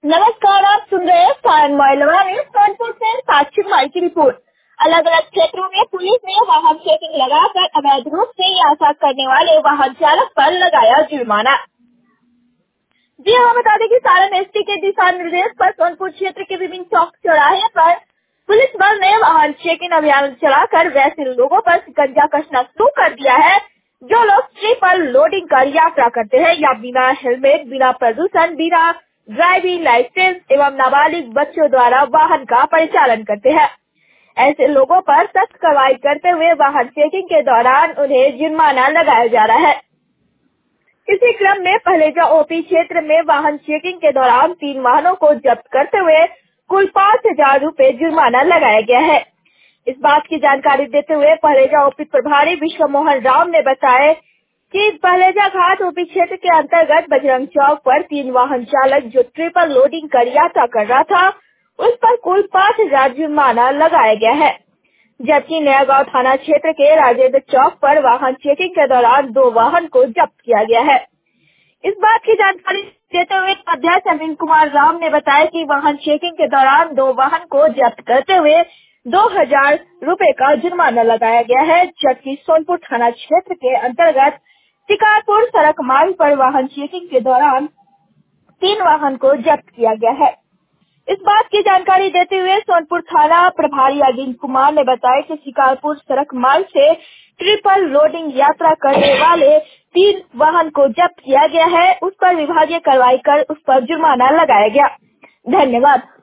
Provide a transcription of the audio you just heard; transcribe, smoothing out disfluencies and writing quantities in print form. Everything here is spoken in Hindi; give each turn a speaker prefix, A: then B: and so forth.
A: नमस्कार, आप सुन रहे हैं सायन मोइलवा में सोनपुर से साक्षी कुमार की रिपोर्ट। अलग अलग क्षेत्रों में पुलिस ने वाहन चेकिंग लगाकर अवैध रूप से यात्रा करने वाले वाहन चालक पर लगाया जुर्माना। जी हाँ, बता दें कि सारण एसटी के दिशा निर्देश पर सोनपुर क्षेत्र के विभिन्न चौक चौराहे पर पुलिस बल ने वाहन चेकिंग अभियान चलाकर वैसे लोगों पर शिकंजा कसना शुरू कर दिया है जो लोग ट्रिपल लोडिंग कर यात्रा करते हैं या बिना हेलमेट, बिना प्रदूषण, बिना ड्राइविंग लाइसेंस एवं नाबालिग बच्चों द्वारा वाहन का परिचालन करते हैं। ऐसे लोगों पर सख्त कार्रवाई करते हुए वाहन चेकिंग के दौरान उन्हें जुर्माना लगाया जा रहा है। इसी क्रम में पहलेजा ओपी क्षेत्र में वाहन चेकिंग के दौरान 3 वाहनों को जब्त करते हुए कुल 5,000 रूपए जुर्माना लगाया गया है। इस बात की जानकारी देते हुए पहलेजा ओपी प्रभारी विश्व मोहन राम ने बताया कि पहलेजा घाट ओपी क्षेत्र के अंतर्गत बजरंग चौक पर 3 वाहन चालक जो ट्रिपल लोडिंग कर यात्रा कर रहा था उस पर कुल 5,000 जुर्माना लगाया गया है। जबकि नया गांव थाना क्षेत्र के राजेंद्र चौक पर वाहन चेकिंग के दौरान 2 वाहन को जब्त किया गया है। इस बात की जानकारी देते हुए अध्यक्ष अरविंद कुमार राम ने बताया कि वाहन चेकिंग के दौरान 2 वाहन को जब्त करते हुए 2,000 रूपए का जुर्माना लगाया गया है। जबकि सोनपुर थाना क्षेत्र के अंतर्गत शिकारपुर सड़क मार्ग पर वाहन चेकिंग के दौरान 3 वाहन को जब्त किया गया है। इस बात की जानकारी देते हुए सोनपुर थाना प्रभारी अरविंद कुमार ने बताया कि शिकारपुर सड़क मार्ग से ट्रिपल लोडिंग यात्रा करने वाले 3 वाहन को जब्त किया गया है। उस पर विभागीय कार्रवाई कर उस पर जुर्माना लगाया गया। धन्यवाद।